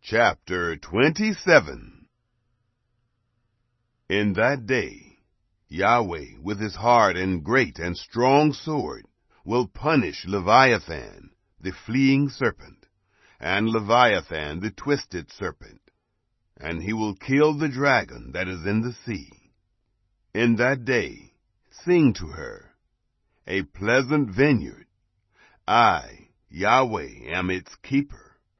Chapter 27. In that day, Yahweh with his hard and great and strong sword will punish Leviathan, the fleeing serpent, and Leviathan, the twisted serpent, and he will kill the dragon that is in the sea. In that day, sing to her, a pleasant vineyard. I, Yahweh, am its keeper.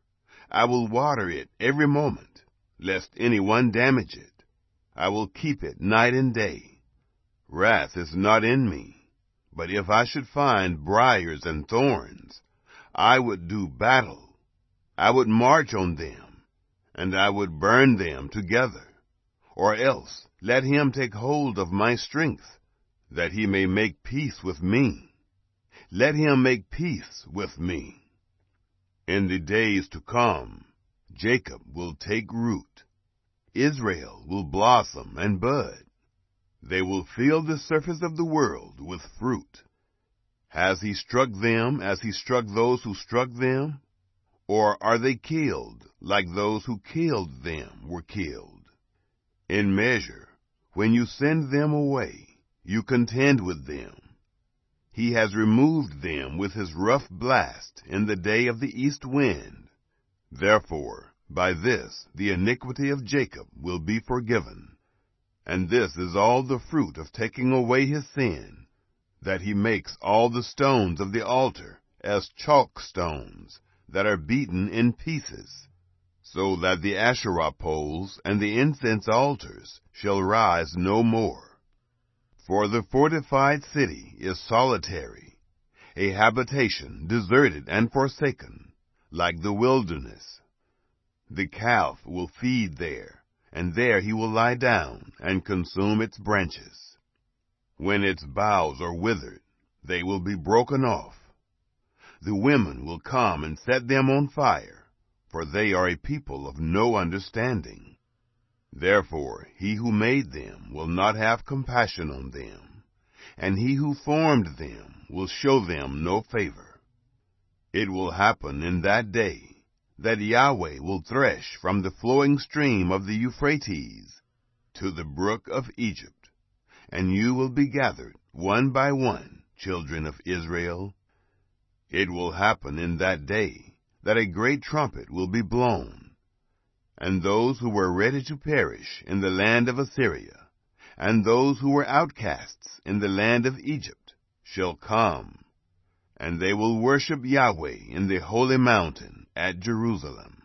I will water it every moment, lest anyone damage it. I will keep it night and day. Wrath is not in me, but if I should find briars and thorns, I would do battle. I would march on them, and I would burn them together. Or else let him take hold of my strength, that he may make peace with me. Let him make peace with me. In the days to come, Jacob will take root. Israel will blossom and bud. They will fill the surface of the world with fruit. Has he struck them as he struck those who struck them? Or are they killed like those who killed them were killed? In measure, when you send them away, you contend with them. He has removed them with his rough blast in the day of the east wind. Therefore, by this the iniquity of Jacob will be forgiven. And this is all the fruit of taking away his sin, that he makes all the stones of the altar as chalk stones that are beaten in pieces, so that the Asherah poles and the incense altars shall rise no more. For the fortified city is solitary, a habitation deserted and forsaken, like the wilderness. The calf will feed there, and there he will lie down and consume its branches. When its boughs are withered, they will be broken off. The women will come and set them on fire, for they are a people of no understanding. Therefore he who made them will not have compassion on them, and he who formed them will show them no favor. It will happen in that day that Yahweh will thresh from the flowing stream of the Euphrates to the brook of Egypt, and you will be gathered one by one, children of Israel. It will happen in that day that a great trumpet will be blown, and those who were ready to perish in the land of Assyria, and those who were outcasts in the land of Egypt, shall come, and they will worship Yahweh in the holy mountain at Jerusalem.